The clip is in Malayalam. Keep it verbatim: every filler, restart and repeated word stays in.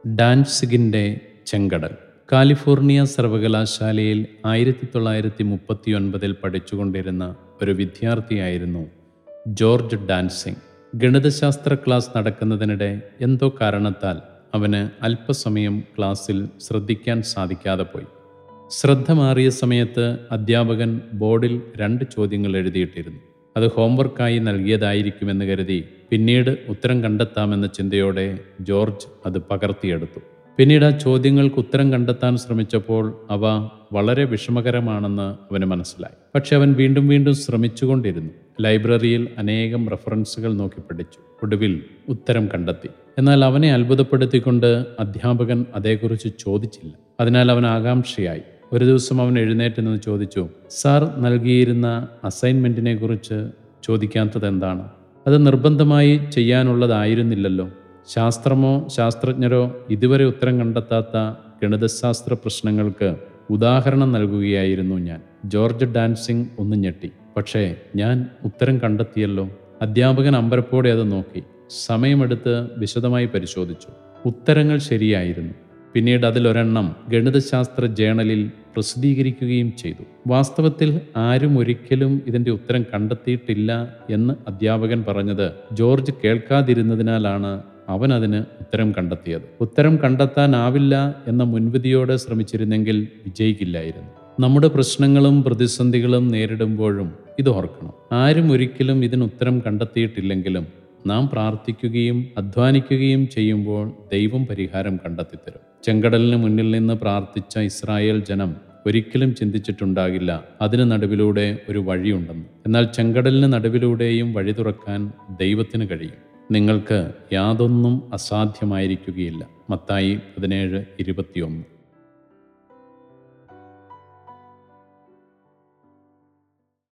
ഡാൻസിഗിൻ്റെ ചെങ്കടൽ. കാലിഫോർണിയ സർവകലാശാലയിൽ ആയിരത്തി തൊള്ളായിരത്തി മുപ്പത്തി ഒൻപതിൽ പഠിച്ചുകൊണ്ടിരുന്ന ഒരു വിദ്യാർത്ഥിയായിരുന്നു ജോർജ് ഡാൻസിങ്. ഗണിതശാസ്ത്ര ക്ലാസ് നടക്കുന്നതിനിടെ എന്തോ കാരണത്താൽ അവന് അല്പസമയം ക്ലാസ്സിൽ ശ്രദ്ധിക്കാൻ സാധിക്കാതെ പോയി. ശ്രദ്ധ മാറിയ സമയത്ത് അധ്യാപകൻ ബോർഡിൽ രണ്ട് ചോദ്യങ്ങൾ എഴുതിയിട്ടിരുന്നു. അത് ഹോംവർക്കായി നൽകിയതായിരിക്കുമെന്ന് കരുതി പിന്നീട് ഉത്തരം കണ്ടെത്താമെന്ന ചിന്തയോടെ ജോർജ് അത് പകർത്തിയെടുത്തു. പിന്നീട് ആ ചോദ്യങ്ങൾക്ക് ഉത്തരം കണ്ടെത്താൻ ശ്രമിച്ചപ്പോൾ അവ വളരെ വിഷമകരമാണെന്ന് അവന് മനസ്സിലായി. പക്ഷെ അവൻ വീണ്ടും വീണ്ടും ശ്രമിച്ചുകൊണ്ടിരുന്നു. ലൈബ്രറിയിൽ അനേകം റെഫറൻസുകൾ നോക്കി പഠിച്ചു. ഒടുവിൽ ഉത്തരം കണ്ടെത്തി. എന്നാൽ അവനെ അത്ഭുതപ്പെടുത്തിക്കൊണ്ട് അധ്യാപകൻ അതേക്കുറിച്ച് ചോദിച്ചില്ല. അതിനാൽ അവൻ ആകാംക്ഷയായി. ഒരു ദിവസം അവൻ എഴുന്നേറ്റ് നിന്ന് ചോദിച്ചു, സാർ നൽകിയിരുന്ന അസൈൻമെൻറ്റിനെ കുറിച്ച് ചോദിക്കാത്തത് എന്താണ്? അത് നിർബന്ധമായി ചെയ്യാനുള്ളതായിരുന്നില്ലല്ലോ. ശാസ്ത്രമോ ശാസ്ത്രജ്ഞരോ ഇതുവരെ ഉത്തരം കണ്ടെത്താത്ത ഗണിതശാസ്ത്ര പ്രശ്നങ്ങൾക്ക് ഉദാഹരണം നൽകുകയായിരുന്നു ഞാൻ. ജോർജ് ഡാൻസിങ് ഒന്ന് ഞെട്ടി. പക്ഷേ ഞാൻ ഉത്തരം കണ്ടെത്തിയല്ലോ. അധ്യാപകൻ അമ്പരപ്പോടെ അത് നോക്കി. സമയമെടുത്ത് വിശദമായി പരിശോധിച്ചു. ഉത്തരങ്ങൾ ശരിയായിരുന്നു. പിന്നീട് അതിലൊരെണ്ണം ഗണിതശാസ്ത്ര ജേണലിൽ പ്രസിദ്ധീകരിക്കുകയും ചെയ്തു. വാസ്തവത്തിൽ ആരും ഒരിക്കലും ഇതിൻ്റെ ഉത്തരം കണ്ടെത്തിയിട്ടില്ല എന്ന് അധ്യാപകൻ പറഞ്ഞത് ജോർജ് കേൾക്കാതിരുന്നതിനാലാണ് അവൻ അതിന് ഉത്തരം കണ്ടെത്തിയത്. ഉത്തരം കണ്ടെത്താനാവില്ല എന്ന മുൻവിധിയോടെ ശ്രമിച്ചിരുന്നെങ്കിൽ വിജയിക്കില്ലായിരുന്നു. നമ്മുടെ പ്രശ്നങ്ങളും പ്രതിസന്ധികളും നേരിടുമ്പോഴും ഇത് ഓർക്കണം. ആരും ഒരിക്കലും ഇതിന് ഉത്തരം കണ്ടെത്തിയിട്ടില്ലെങ്കിലും നാം പ്രാർത്ഥിക്കുകയും അധ്വാനിക്കുകയും ചെയ്യുമ്പോൾ ദൈവം പരിഹാരം കണ്ടെത്തിത്തരും. ചെങ്കടലിന് മുന്നിൽ നിന്ന് പ്രാർത്ഥിച്ച ഇസ്രായേൽ ജനം ഒരിക്കലും ചിന്തിച്ചിട്ടുണ്ടാകില്ല അതിന് നടുവിലൂടെ ഒരു വഴിയുണ്ടെന്ന്. എന്നാൽ ചെങ്കടലിന് നടുവിലൂടെയും വഴി തുറക്കാൻ ദൈവത്തിന് കഴിയും. നിങ്ങൾക്ക് യാതൊന്നും അസാധ്യമായിരിക്കുകയില്ല. മത്തായി പതിനേഴ് ഇരുപത്തിയൊന്ന്.